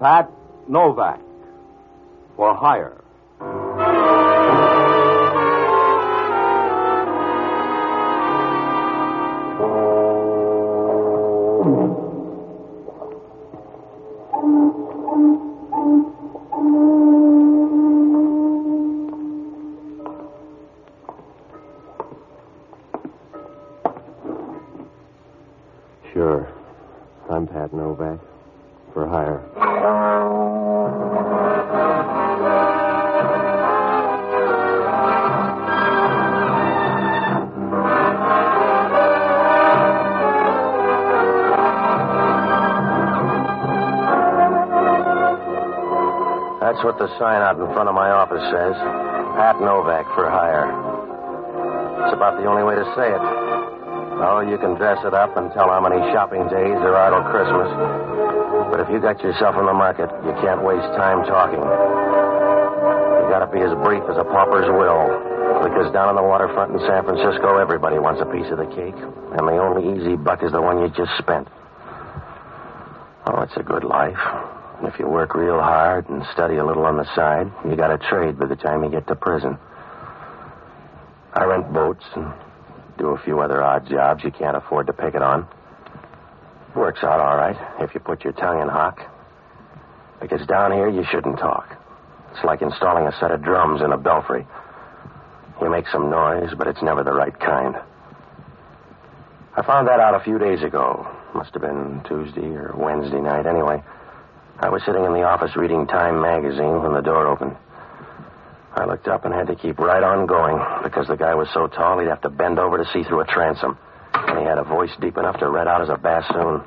Pat Novak for hire. Sure. I'm Pat Novak. For hire. That's what the sign out in front of my office says. Pat Novak for hire. It's about the only way to say it. Oh, you can dress it up and tell how many shopping days there are till Christmas. But if you got yourself in the market, you can't waste time talking. You gotta be as brief as a pauper's will. Because down on the waterfront in San Francisco, everybody wants a piece of the cake. And the only easy buck is the one you just spent. Oh, it's a good life. And if you work real hard and study a little on the side, you got a trade by the time you get to prison. I rent boats and do a few other odd jobs you can't afford to pick it on. Works out all right if you put your tongue in hock. Because down here, you shouldn't talk. It's like installing a set of drums in a belfry. You make some noise, but it's never the right kind. I found that out a few days ago. Must have been Tuesday or Wednesday night. Anyway, I was sitting in the office reading Time magazine when the door opened. I looked up and had to keep right on going because the guy was so tall he'd have to bend over to see through a transom. And he had a voice deep enough to red out as a bassoon.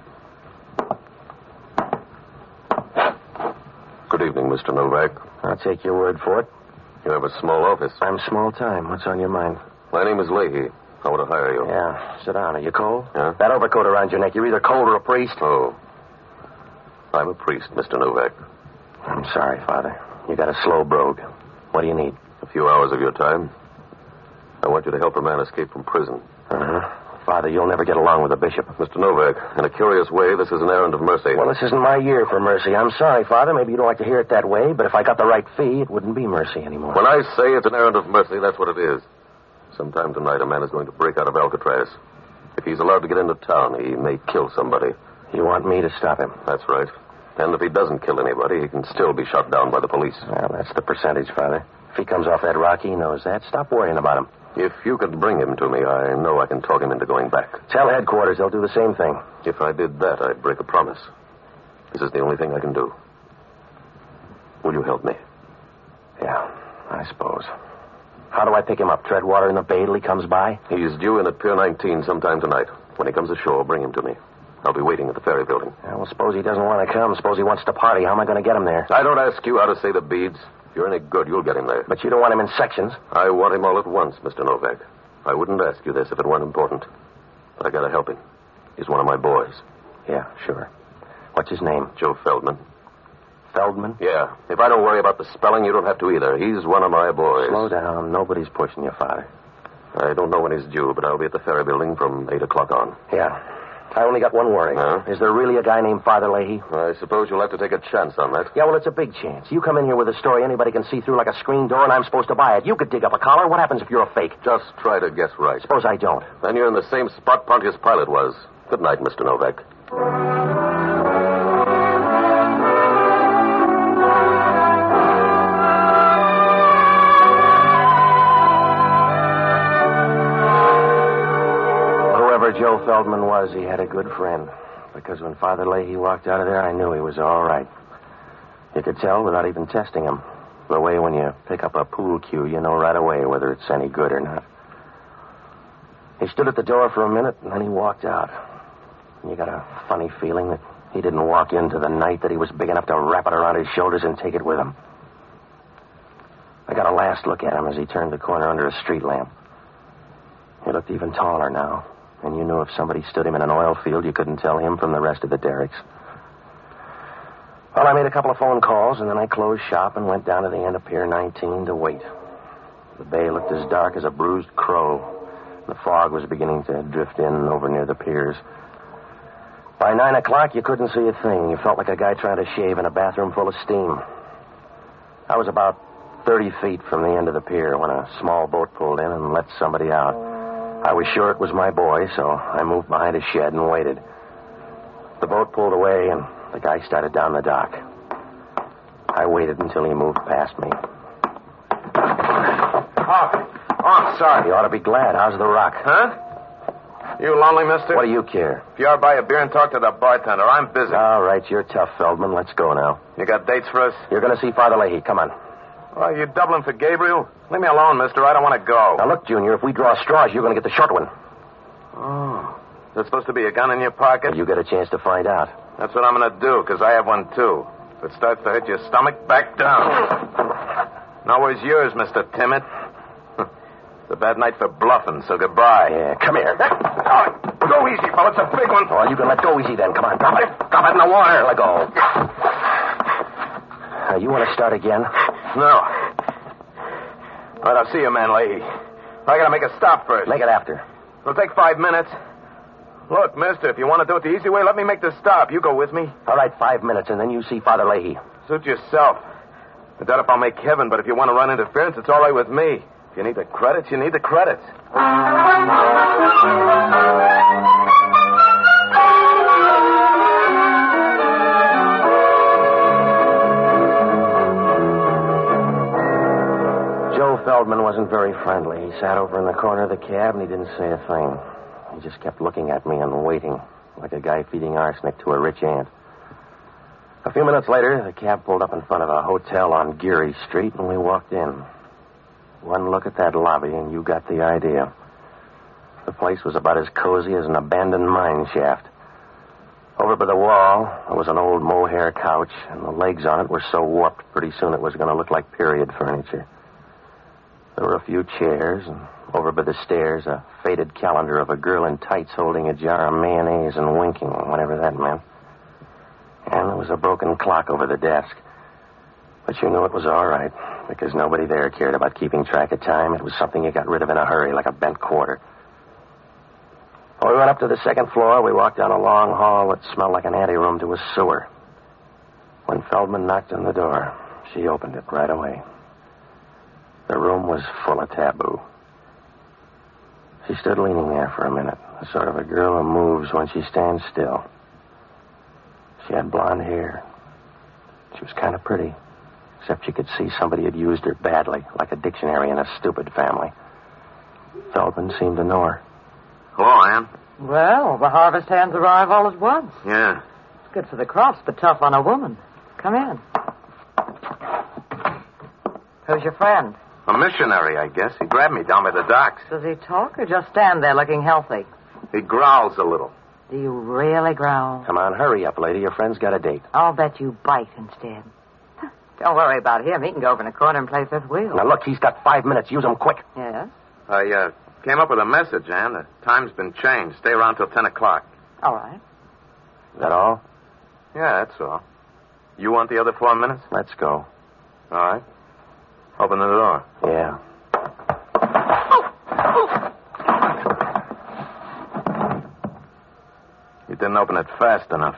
Good evening, Mr. Novak. I'll take your word for it. You have a small office. I'm small time. What's on your mind? My name is Leahy. I want to hire you. Yeah, sit down. Are you cold? Yeah? That overcoat around your neck, you're either cold or a priest. Oh. I'm a priest, Mr. Novak. I'm sorry, Father. You got a slow brogue. What do you need? A few hours of your time. I want you to help a man escape from prison. Uh-huh. Father, you'll never get along with the bishop. Mr. Novak, in a curious way, this is an errand of mercy. Well, this isn't my year for mercy. I'm sorry, Father. Maybe you don't like to hear it that way, but if I got the right fee, it wouldn't be mercy anymore. When I say it's an errand of mercy, that's what it is. Sometime tonight, a man is going to break out of Alcatraz. If he's allowed to get into town, he may kill somebody. You want me to stop him? That's right. And if he doesn't kill anybody, he can still be shot down by the police. Well, that's the percentage, Father. If he comes off that rock, he knows that. Stop worrying about him. If you could bring him to me, I know I can talk him into going back. Tell headquarters they'll do the same thing. If I did that, I'd break a promise. This is the only thing I can do. Will you help me? Yeah, I suppose. How do I pick him up? Tread water in the bay till he comes by? He's due in at Pier 19 sometime tonight. When he comes ashore, bring him to me. I'll be waiting at the ferry building. Yeah, well, suppose he doesn't want to come. Suppose he wants to party. How am I going to get him there? I don't ask you how to say the beads. If you're any good, you'll get him there. But you don't want him in sections. I want him all at once, Mr. Novak. I wouldn't ask you this if it weren't important. But I gotta help him. He's one of my boys. Yeah, sure. What's his name? Joe Feldman. Feldman? Yeah. If I don't worry about the spelling, you don't have to either. He's one of my boys. Slow down. Nobody's pushing you, Father. I don't know when he's due, but I'll be at the ferry building from 8 o'clock on. Yeah. I only got one worry. Huh? Is there really a guy named Father Leahy? I suppose you'll have to take a chance on that. Yeah, well, it's a big chance. You come in here with a story anybody can see through like a screen door, and I'm supposed to buy it. You could dig up a collar. What happens if you're a fake? Just try to guess right. Suppose I don't. Then you're in the same spot Pontius Pilate was. Good night, Mr. Novak. Joe Feldman was, he had a good friend. Because when Father Leahy walked out of there, I knew he was all right. You could tell without even testing him. The way when you pick up a pool cue, you know right away whether it's any good or not. He stood at the door for a minute, and then he walked out. And you got a funny feeling that he didn't walk into the night, that he was big enough to wrap it around his shoulders and take it with him. I got a last look at him as he turned the corner under a street lamp. He looked even taller now. And you knew if somebody stood him in an oil field, you couldn't tell him from the rest of the derricks. Well, I made a couple of phone calls, and then I closed shop and went down to the end of Pier 19 to wait. The bay looked as dark as a bruised crow. The fog was beginning to drift in over near the piers. By 9 o'clock, you couldn't see a thing. You felt like a guy trying to shave in a bathroom full of steam. I was about 30 feet from the end of the pier when a small boat pulled in and let somebody out. I was sure it was my boy, so I moved behind a shed and waited. The boat pulled away, and the guy started down the dock. I waited until he moved past me. Oh, sorry. You ought to be glad. How's the rock? Huh? You lonely, mister? What do you care? If you ought to buy a beer and talk to the bartender, I'm busy. All right, you're tough, Feldman. Let's go now. You got dates for us? You're going to see Father Leahy. Come on. Oh, you doubling for Gabriel? Leave me alone, mister. I don't want to go. Now, look, Junior, if we draw straws, you're going to get the short one. Oh. Is there supposed to be a gun in your pocket? You get a chance to find out. That's what I'm going to do, because I have one, too. If it starts to hit your stomach, back down. Now, where's yours, Mr. Timid? It's a bad night for bluffing, so goodbye. Yeah, come here. Go easy, fella. It's a big one. Well, you can let go easy then. Come on, drop it. Drop it in the water. Let go. You want to start again? No. All right, I'll see you, man, Leahy. I got to make a stop first. Make it after. It'll take 5 minutes. Look, mister, if you want to do it the easy way, let me make the stop. You go with me. All right, 5 minutes, and then you see Father Leahy. Suit yourself. I doubt if I'll make heaven, but if you want to run interference, it's all right with me. If you need the credits, you need the credits. Joe Feldman wasn't very friendly. He sat over in the corner of the cab, and he didn't say a thing. He just kept looking at me and waiting, like a guy feeding arsenic to a rich ant. A few minutes later, the cab pulled up in front of a hotel on Geary Street, and we walked in. One look at that lobby, and you got the idea. The place was about as cozy as an abandoned mine shaft. Over by the wall, there was an old mohair couch, and the legs on it were so warped pretty soon it was going to look like period furniture. There were a few chairs, and over by the stairs, a faded calendar of a girl in tights holding a jar of mayonnaise and winking, whatever that meant. And there was a broken clock over the desk. But you knew it was all right, because nobody there cared about keeping track of time. It was something you got rid of in a hurry, like a bent quarter. When we went up to the second floor, we walked down a long hall that smelled like an anteroom to a sewer. When Feldman knocked on the door, she opened it right away. The room was full of taboo. She stood leaning there for a minute, the sort of a girl who moves when she stands still. She had blonde hair. She was kind of pretty, except you could see somebody had used her badly, like a dictionary in a stupid family. Feldman seemed to know her. Hello, Ann. Well, the harvest hands arrive all at once. Yeah. It's good for the crops, but tough on a woman. Come in. Who's your friend? A missionary, I guess. He grabbed me down by the docks. Does he talk or just stand there looking healthy? He growls a little. Do you really growl? Come on, hurry up, lady. Your friend's got a date. I'll bet you bite instead. Don't worry about him. He can go over in the corner and play fifth wheel. Now, look, he's got 5 minutes. Use him quick. Yes? I came up with a message, Ann. The time's been changed. Stay around till 10 o'clock. All right. Is that all? Yeah, that's all. You want the other 4 minutes? Let's go. All right. Open the door. Yeah. You didn't open it fast enough.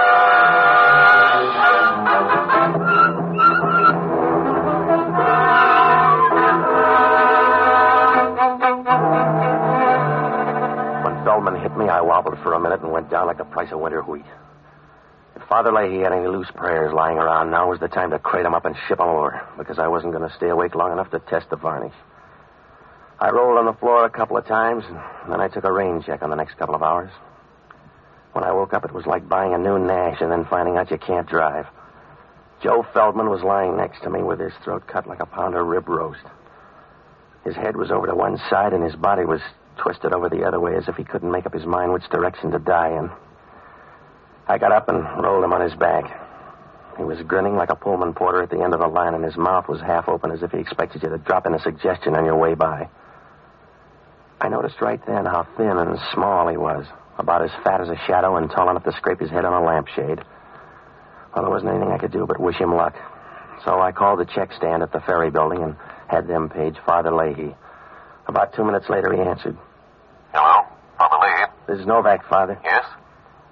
When Feldman hit me, I wobbled for a minute and went down like the price of winter wheat. If Father Leahy had any loose prayers lying around, now was the time to crate them up and ship them over, because I wasn't going to stay awake long enough to test the varnish. I rolled on the floor a couple of times, and then I took a rain check on the next couple of hours. When I woke up, it was like buying a new Nash and then finding out you can't drive. Joe Feldman was lying next to me with his throat cut like a pound of rib roast. His head was over to one side, and his body was twisted over the other way as if he couldn't make up his mind which direction to die in. I got up and rolled him on his back. He was grinning like a Pullman porter at the end of the line, and his mouth was half open as if he expected you to drop in a suggestion on your way by. I noticed right then how thin and small he was, about as fat as a shadow and tall enough to scrape his head on a lampshade. Well, there wasn't anything I could do but wish him luck. So I called the check stand at the ferry building and had them page Father Leahy. About 2 minutes later, he answered. Hello? Father Leahy? This is Novak, Father. Yes?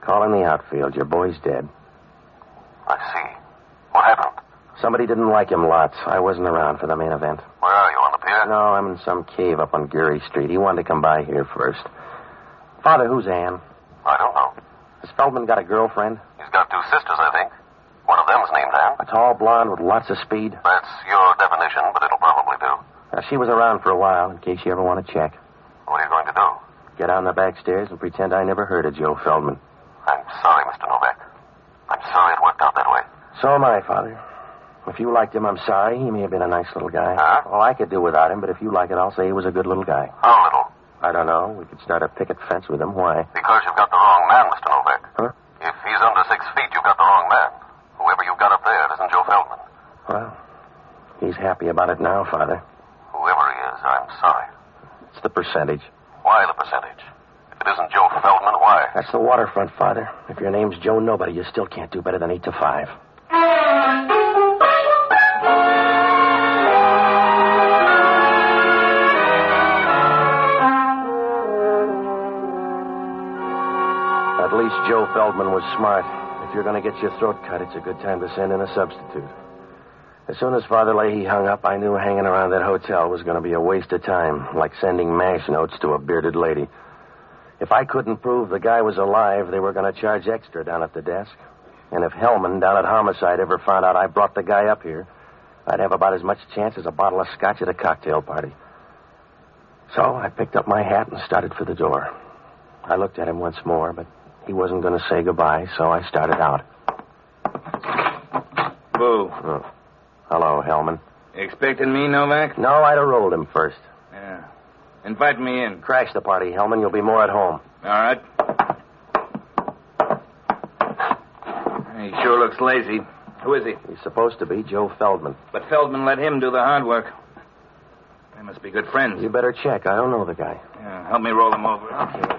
Call in the outfield. Your boy's dead. I see. What happened? Somebody didn't like him lots. I wasn't around for the main event. Where are you, on the pier? No, I'm in some cave up on Geary Street. He wanted to come by here first. Father, who's Ann? I don't know. Has Feldman got a girlfriend? He's got 2 sisters, I think. One of them's named Ann. A tall blonde with lots of speed? That's your definition, but it'll probably do. She was around for a while, in case you ever want to check. What are you going to do? Get on the back stairs and pretend I never heard of Joe Feldman. I'm sorry, Mr. Novak. I'm sorry it worked out that way. So am I, Father. If you liked him, I'm sorry. He may have been a nice little guy. Huh? Oh, I could do without him, but if you like it, I'll say he was a good little guy. How little? I don't know. We could start a picket fence with him. Why? Because you've got the wrong man, Mr. Novak. Huh? If he's under 6 feet, you've got the wrong man. Whoever you've got up there isn't Joe Feldman. Well, he's happy about it now, Father. Whoever he is, I'm sorry. It's the percentage. Why the percentage? If it isn't Joe Feldman, why? That's the waterfront, Father. If your name's Joe Nobody, you still can't do better than 8 to 5. At least Joe Feldman was smart. If you're going to get your throat cut, it's a good time to send in a substitute. As soon as Father Leahy hung up, I knew hanging around that hotel was going to be a waste of time, like sending MASH notes to a bearded lady. If I couldn't prove the guy was alive, they were going to charge extra down at the desk. And if Hellman down at Homicide ever found out I brought the guy up here, I'd have about as much chance as a bottle of scotch at a cocktail party. So I picked up my hat and started for the door. I looked at him once more, but he wasn't going to say goodbye, so I started out. Boo. Oh. Hello, Hellman. You expecting me, Novak? No, I'd have rolled him first. Yeah. Invite me in. Crash the party, Hellman. You'll be more at home. All right. He sure looks lazy. Who is he? He's supposed to be Joe Feldman. But Feldman let him do the hard work. They must be good friends. You better check. I don't know the guy. Yeah, help me roll him over. Okay.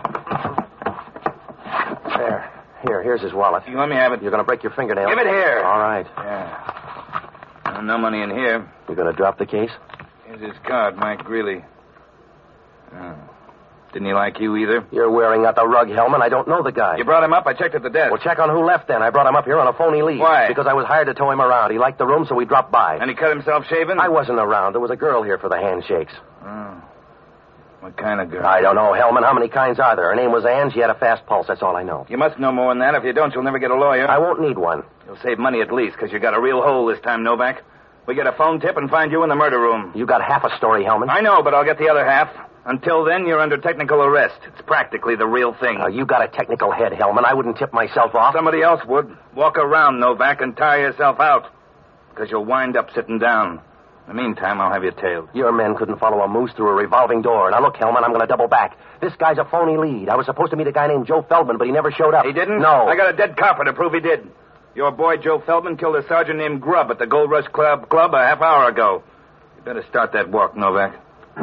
There. Here's his wallet. You let me have it. You're going to break your fingernail. Give it here. All right. Yeah. No money in here. You going to drop the case? Here's his card, Mike Greeley. Oh. Didn't he like you either? You're wearing out the rug, Hellman. I don't know the guy. You brought him up? I checked at the desk. Well, check on who left then. I brought him up here on a phony lead. Why? Because I was hired to tow him around. He liked the room, so we dropped by. And he cut himself shaving? I wasn't around. There was a girl here for the handshakes. Oh. What kind of girl? I don't know, Hellman. How many kinds are there? Her name was Ann. She had a fast pulse. That's all I know. You must know more than that. If you don't, you'll never get a lawyer. I won't need one. You'll save money at least, because you got a real hole this time, Novak. We get a phone tip and find you in the murder room. You got half a story, Hellman. I know, but I'll get the other half. Until then, you're under technical arrest. It's practically the real thing. You got a technical head, Hellman. I wouldn't tip myself off. Somebody else would. Walk around, Novak, and tire yourself out. Because you'll wind up sitting down. In the meantime, I'll have you tailed. Your men couldn't follow a moose through a revolving door. Now, look, Hellman, I'm going to double back. This guy's a phony lead. I was supposed to meet a guy named Joe Feldman, but he never showed up. He didn't? No. I got a dead copper to prove he did. Your boy, Joe Feldman, killed a sergeant named Grubb at the Gold Rush Club a half hour ago. You better start that walk, Novak.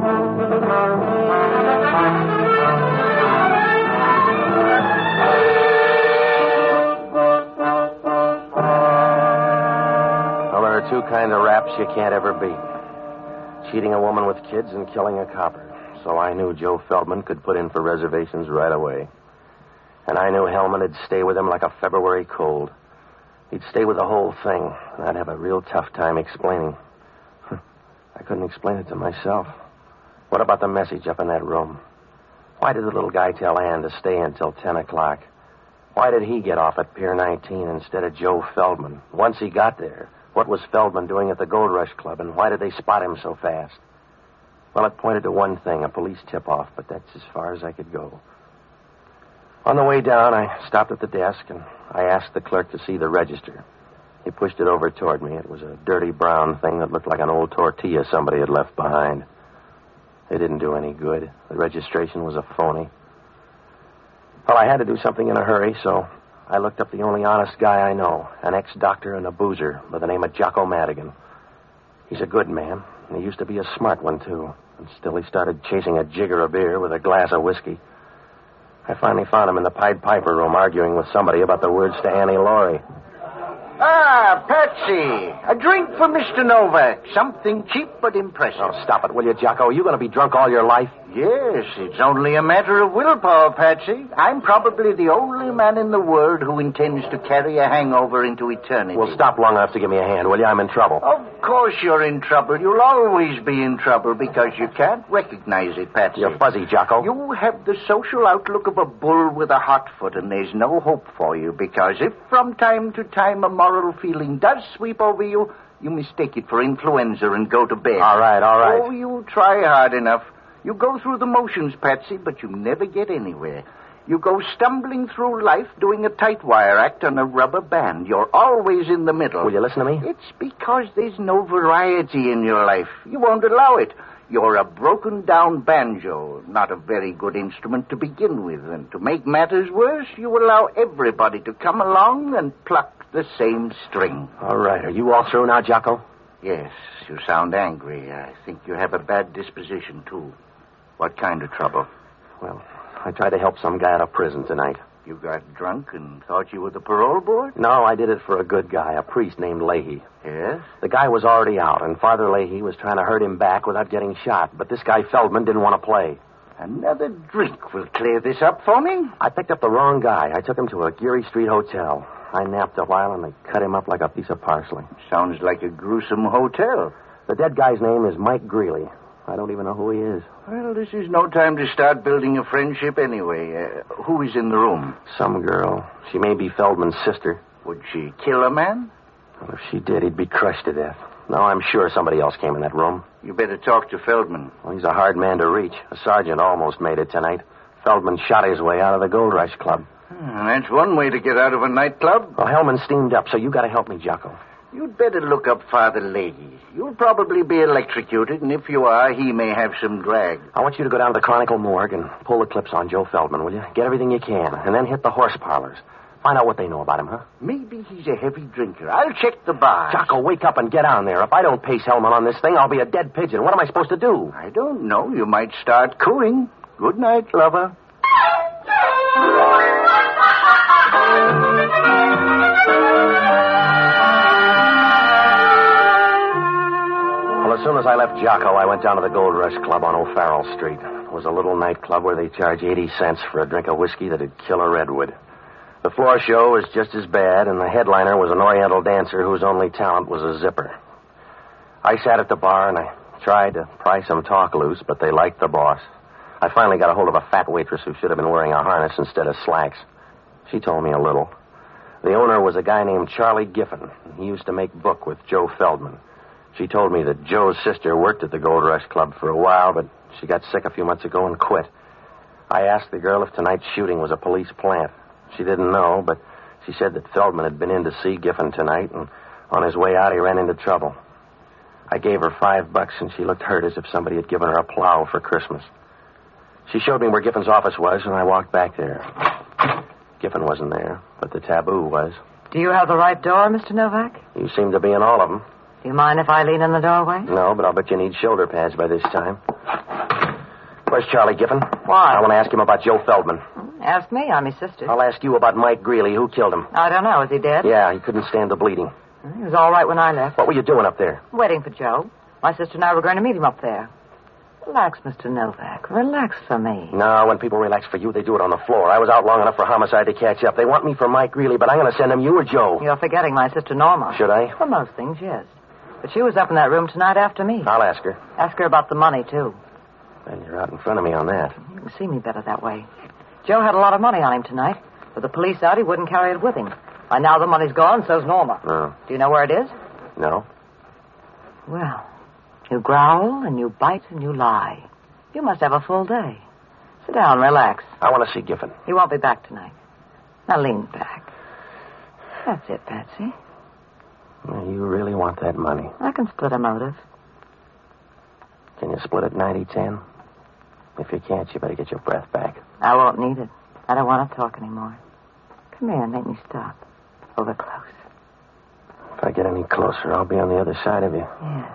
Well, there are 2 kinds of raps you can't ever beat. Cheating a woman with kids and killing a copper. So I knew Joe Feldman could put in for reservations right away. And I knew Hellman would stay with him like a February cold. He'd stay with the whole thing, and I'd have a real tough time explaining. I couldn't explain it to myself. What about the message up in that room? Why did the little guy tell Ann to stay until 10 o'clock? Why did he get off at Pier 19 instead of Joe Feldman? Once he got there, what was Feldman doing at the Gold Rush Club, and why did they spot him so fast? Well, it pointed to one thing, a police tip-off, but that's as far as I could go. On the way down, I stopped at the desk, and I asked the clerk to see the register. He pushed it over toward me. It was a dirty brown thing that looked like an old tortilla somebody had left behind. It didn't do any good. The registration was a phony. Well, I had to do something in a hurry, so I looked up the only honest guy I know, an ex-doctor and a boozer by the name of Jocko Madigan. He's a good man, and he used to be a smart one, too. And still he started chasing a jigger of beer with a glass of whiskey. I finally found him in the Pied Piper room arguing with somebody about the words to Annie Laurie. Ah, Patsy. A drink for Mr. Novak. Something cheap but impressive. Oh, stop it, will you, Jocko? Are you going to be drunk all your life? Yes, it's only a matter of willpower, Patsy. I'm probably the only man in the world who intends to carry a hangover into eternity. Well, stop long enough to give me a hand, will you? I'm in trouble. Of course you're in trouble. You'll always be in trouble because you can't recognize it, Patsy. You're fuzzy, Jocko. You have the social outlook of a bull with a hot foot, and there's no hope for you because if from time to time a moral feeling does sweep over you, you mistake it for influenza and go to bed. All right. Oh, you try hard enough. You go through the motions, Patsy, but you never get anywhere. You go stumbling through life doing a tight wire act on a rubber band. You're always in the middle. Will you listen to me? It's because there's no variety in your life. You won't allow it. You're a broken-down banjo, not a very good instrument to begin with. And to make matters worse, you allow everybody to come along and pluck the same string. All right. Are you all through now, Jocko? Yes, you sound angry. I think you have a bad disposition, too. What kind of trouble? Well, I tried to help some guy out of prison tonight. You got drunk and thought you were the parole board? No, I did it for a good guy, a priest named Leahy. Yes? The guy was already out, and Father Leahy was trying to hurt him back without getting shot, but this guy Feldman didn't want to play. Another drink will clear this up for me. I picked up the wrong guy. I took him to a Geary Street hotel. I napped a while, and they cut him up like a piece of parsley. Sounds like a gruesome hotel. The dead guy's name is Mike Greeley. I don't even know who he is. Well, this is no time to start building a friendship anyway. Who is in the room? Some girl. She may be Feldman's sister. Would she kill a man? Well, if she did, he'd be crushed to death. No, I'm sure somebody else came in that room. You better talk to Feldman. Well, he's a hard man to reach. A sergeant almost made it tonight. Feldman shot his way out of the Gold Rush Club. That's one way to get out of a nightclub. Well, Hellman steamed up, so you got to help me, Jocko. You'd better look up Father Leahy. You'll probably be electrocuted, and if you are, he may have some drag. I want you to go down to the Chronicle morgue and pull the clips on Joe Feldman, will you? Get everything you can, and then hit the horse parlors. Find out what they know about him, huh? Maybe he's a heavy drinker. I'll check the bar. Jocko, wake up and get on there. If I don't pace Hellman on this thing, I'll be a dead pigeon. What am I supposed to do? I don't know. You might start cooing. Good night, lover. Well, as soon as I left Jocko, I went down to the Gold Rush Club on O'Farrell Street. It was a little nightclub where they charge 80 cents for a drink of whiskey that'd kill a redwood. The floor show was just as bad, and the headliner was an Oriental dancer whose only talent was a zipper. I sat at the bar, and I tried to pry some talk loose, but they liked the boss. I finally got a hold of a fat waitress who should have been wearing a harness instead of slacks. She told me a little. The owner was a guy named Charlie Giffen. He used to make book with Joe Feldman. She told me that Joe's sister worked at the Gold Rush Club for a while, but she got sick a few months ago and quit. I asked the girl if tonight's shooting was a police plant. She didn't know, but she said that Feldman had been in to see Giffen tonight, and on his way out he ran into trouble. I gave her $5, and she looked hurt as if somebody had given her a plow for Christmas. She showed me where Giffen's office was, and I walked back there. Giffen wasn't there, but the taboo was. Do you have the right door, Mr. Novak? You seem to be in all of them. Do you mind if I lean in the doorway? No, but I'll bet you need shoulder pads by this time. Where's Charlie Giffen? Why? I want to ask him about Joe Feldman. Ask me. I'm his sister. I'll ask you about Mike Greeley. Who killed him? I don't know. Is he dead? Yeah, he couldn't stand the bleeding. He was all right when I left. What were you doing up there? Waiting for Joe. My sister and I were going to meet him up there. Relax, Mr. Novak. Relax for me. No, when people relax for you, they do it on the floor. I was out long enough for homicide to catch up. They want me for Mike Greeley, but I'm going to send them you or Joe. You're forgetting my sister Norma. Should I? For most things, yes. But she was up in that room tonight after me. I'll ask her. Ask her about the money, too. And you're out in front of me on that. You can see me better that way. Joe had a lot of money on him tonight. With the police out, he wouldn't carry it with him. By now the money's gone, so's Norma. Oh. Do you know where it is? No. Well, you growl and you bite and you lie. You must have a full day. Sit down, relax. I want to see Giffen. He won't be back tonight. Now lean back. That's it, Patsy. You really want that money? I can split a motive. Can you split it 90-10? If you can't, you better get your breath back. I won't need it. I don't want to talk anymore. Come here and make me stop. Over close. If I get any closer, I'll be on the other side of you. Yes.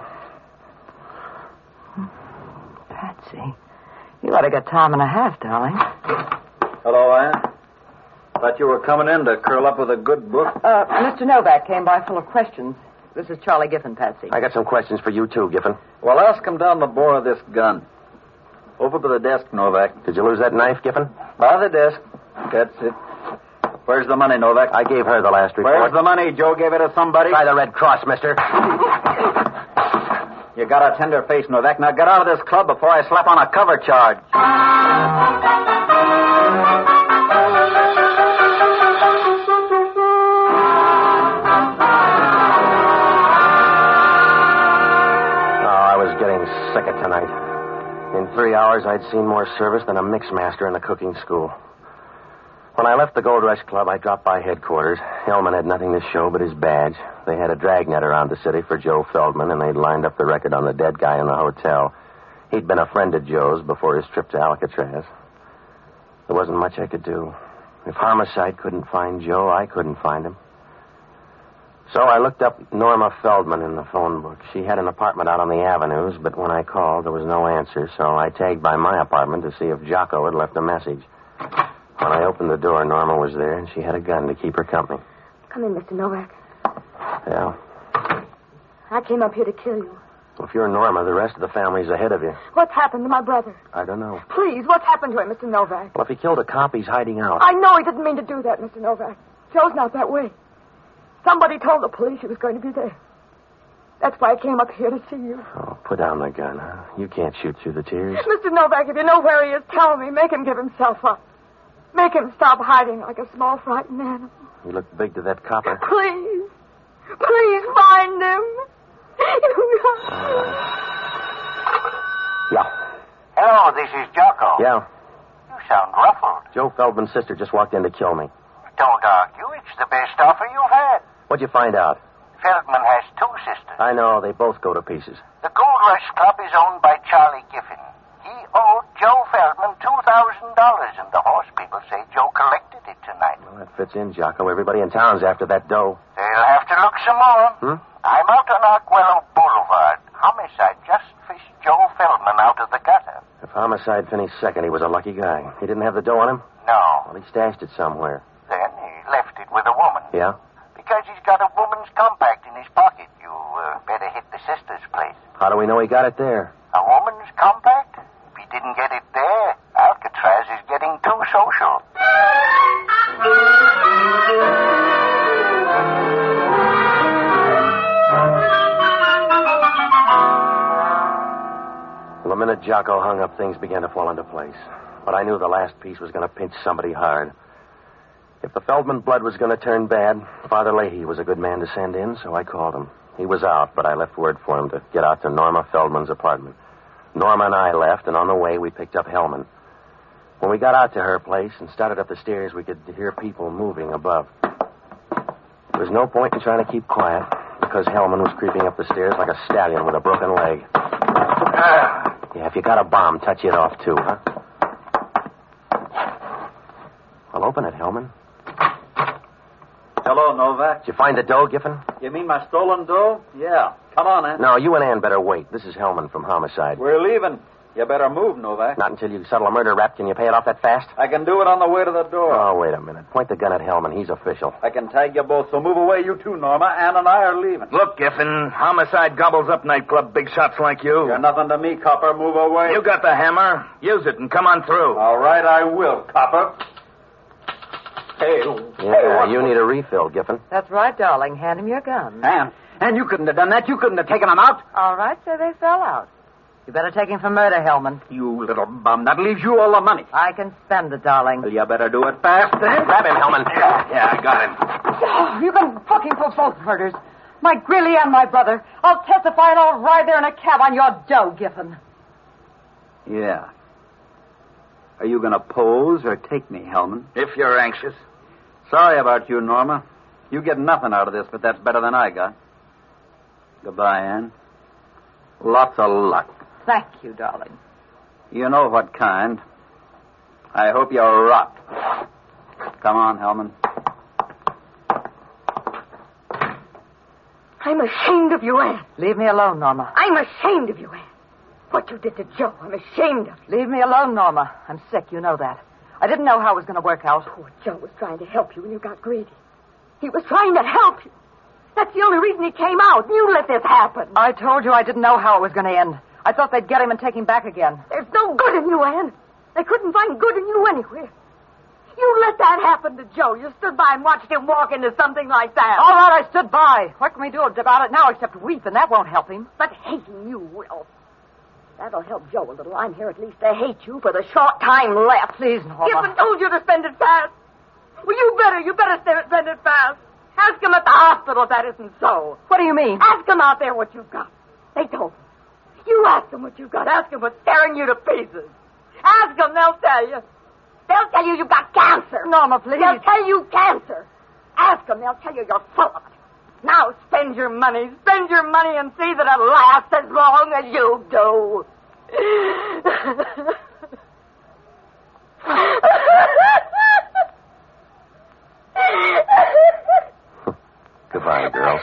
Patsy, you ought to get time and a half, darling. Hello, Ann. Thought you were coming in to curl up with a good book. Mr. Novak came by full of questions. This is Charlie Giffen, Patsy. I got some questions for you, too, Giffen. Well, ask him down the bore of this gun. Over to the desk, Novak. Did you lose that knife, Giffen? By the desk. That's it. Where's the money, Novak? I gave her the last report. Where's the money? Joe gave it to somebody? Try the Red Cross, mister. You got a tender face, Novak. Now get out of this club before I slap on a cover charge. Getting sick of tonight. In 3 hours, I'd seen more service than a mixmaster in the cooking school. When I left the Gold Rush Club, I dropped by headquarters. Hellman had nothing to show but his badge. They had a dragnet around the city for Joe Feldman, and they'd lined up the record on the dead guy in the hotel. He'd been a friend of Joe's before his trip to Alcatraz. There wasn't much I could do. If Homicide couldn't find Joe, I couldn't find him. So I looked up Norma Feldman in the phone book. She had an apartment out on the avenues, but when I called, there was no answer, so I tagged by my apartment to see if Jocko had left a message. When I opened the door, Norma was there, and she had a gun to keep her company. Come in, Mr. Novak. Yeah? I came up here to kill you. If you're Norma, the rest of the family's ahead of you. What's happened to my brother? I don't know. Please, what's happened to him, Mr. Novak? Well, if he killed a cop, he's hiding out. I know he didn't mean to do that, Mr. Novak. Joe's not that way. Somebody told the police he was going to be there. That's why I came up here to see you. Oh, put down the gun, huh? You can't shoot through the tears. Mr. Novak, if you know where he is, tell me. Make him give himself up. Make him stop hiding like a small, frightened animal. You look big to that copper. Please. Please find him. Yeah. Hello, this is Jocko. Yeah. You sound ruffled. Joe Feldman's sister just walked in to kill me. Don't argue. It's the best offer you've had. What'd you find out? Feldman has 2 sisters. I know. They both go to pieces. The Gold Rush Club is owned by Charlie Giffen. He owed Joe Feldman $2,000, and the horse people say Joe collected it tonight. Well, that fits in, Jocko. Everybody in town's after that dough. They'll have to look some more. I'm out on Arguello Boulevard. Homicide just fished Joe Feldman out of the gutter. If Homicide finished second, he was a lucky guy. He didn't have the dough on him? No. Well, he stashed it somewhere. Then he left it with a woman. Yeah? Because he's got a woman's compact in his pocket. You better hit the sister's place. How do we know he got it there? A woman's compact? If he didn't get it there, Alcatraz is getting too social. Well, the minute Jocko hung up, things began to fall into place. But I knew the last piece was going to pinch somebody hard. If the Feldman blood was going to turn bad, Father Leahy was a good man to send in, so I called him. He was out, but I left word for him to get out to Norma Feldman's apartment. Norma and I left, and on the way, we picked up Hellman. When we got out to her place and started up the stairs, we could hear people moving above. There was no point in trying to keep quiet, because Hellman was creeping up the stairs like a stallion with a broken leg. Yeah, if you got a bomb, touch it off, too, huh? Well, open it, Hellman. Hello, Novak. Did you find the dough, Giffen? You mean my stolen dough? Yeah. Come on, Ann. No, you and Ann better wait. This is Hellman from Homicide. We're leaving. You better move, Novak. Not until you settle a murder rap. Can you pay it off that fast? I can do it on the way to the door. Oh, wait a minute. Point the gun at Hellman. He's official. I can tag you both, so move away, you two, Norma. Ann and I are leaving. Look, Giffen, Homicide gobbles up nightclub big shots like you. You're nothing to me, Copper. Move away. You got the hammer. Use it and come on through. All right, I will, Copper. Hey, Yeah, you need a refill, Giffen. That's right, darling. Hand him your gun. Ann, you couldn't have done that. You couldn't have taken him out. All right, so they fell out. You better take him for murder, Hellman. You little bum. That leaves you all the money. I can spend it, darling. Well, you better do it fast, then. Grab him, Hellman. Yeah, I got him. Oh, you can book him for both murders. My Grilly and my brother. I'll testify and I'll ride there in a cab on your dough, Giffen. Yeah. Are you going to pose or take me, Hellman? If you're anxious. Sorry about you, Norma. You get nothing out of this, but that's better than I got. Goodbye, Ann. Lots of luck. Thank you, darling. You know what kind. I hope you rot. Come on, Hellman. I'm ashamed of you, Ann. Leave me alone, Norma. I'm ashamed of you, Ann. What you did to Joe, I'm ashamed of you. Leave me alone, Norma. I'm sick, you know that. I didn't know how it was going to work out. Poor Joe was trying to help you when you got greedy. He was trying to help you. That's the only reason he came out. You let this happen. I told you I didn't know how it was going to end. I thought they'd get him and take him back again. There's no good in you, Ann. They couldn't find good in you anywhere. You let that happen to Joe. You stood by and watched him walk into something like that. All right, I stood by. What can we do about it now except weep, and that won't help him. But hating you will. That'll help Joe a little. I'm here at least to hate you for the short time left. Please, Norma. Giffen told you to spend it fast. Well, you better spend it fast. Ask him at the hospital if that isn't so. What do you mean? Ask him out there what you've got. They told him. You ask them what you've got. Ask them what's tearing you to pieces. Ask them, they'll tell you. They'll tell you you've got cancer. Norma, please. They'll tell you cancer. Ask them, they'll tell you you're full of it. Now spend your money. Spend your money and see that it lasts as long as you do. Goodbye, girls.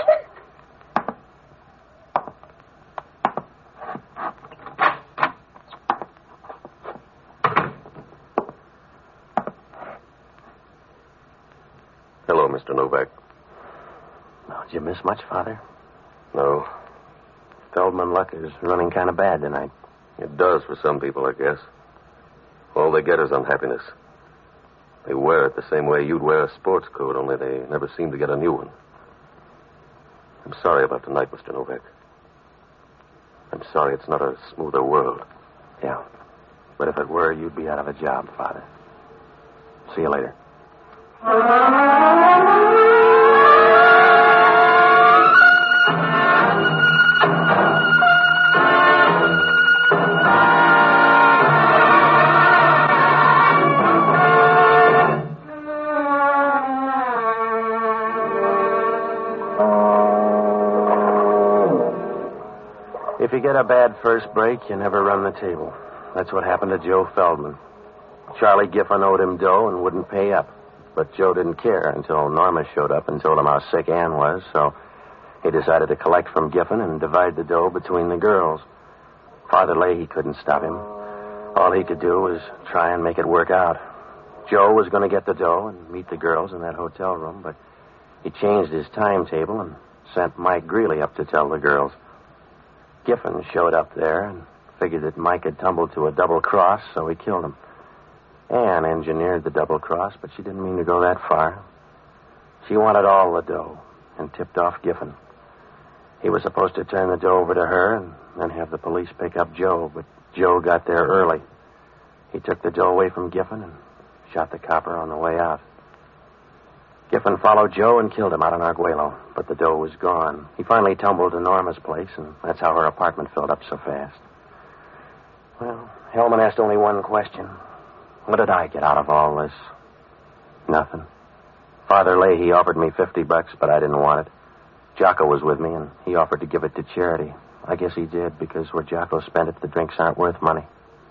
Hello, Mr. Novak. Oh, did you miss much, Father? No. Feldman luck is running kind of bad tonight. It does for some people, I guess. All they get is unhappiness. They wear it the same way you'd wear a sports coat, only they never seem to get a new one. I'm sorry about tonight, Mr. Novak. I'm sorry it's not a smoother world. Yeah. But if it were, you'd be out of a job, Father. See you later. If you get a bad first break, you never run the table. That's what happened to Joe Feldman. Charlie Giffen owed him dough and wouldn't pay up. But Joe didn't care until Norma showed up and told him how sick Ann was, so he decided to collect from Giffen and divide the dough between the girls. Father Leahy couldn't stop him. All he could do was try and make it work out. Joe was going to get the dough and meet the girls in that hotel room, but he changed his timetable and sent Mike Greeley up to tell the girls. Giffen showed up there and figured that Mike had tumbled to a double cross, so he killed him. Ann engineered the double cross, but she didn't mean to go that far. She wanted all the dough and tipped off Giffen. He was supposed to turn the dough over to her and then have the police pick up Joe, but Joe got there early. He took the dough away from Giffen and shot the copper on the way out. Giffen followed Joe and killed him out in Arguello, but the dough was gone. He finally tumbled to Norma's place, and that's how her apartment filled up so fast. Well, Hellman asked only one question. What did I get out of all this? Nothing. Father Leahy offered me $50, but I didn't want it. Jocko was with me, and he offered to give it to charity. I guess he did, because where Jocko spent it, the drinks aren't worth money.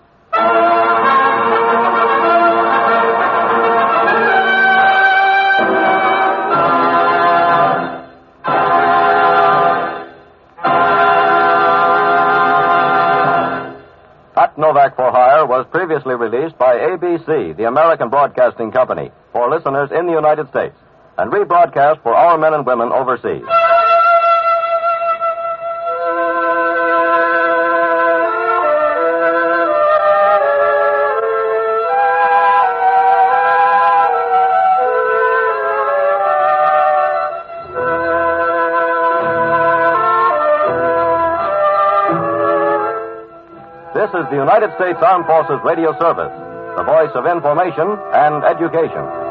Pat Novak for Hire was previously released by ABC, the American Broadcasting Company, for listeners in the United States, and rebroadcast for our men and women overseas. This is the United States Armed Forces Radio Service, the voice of information and education.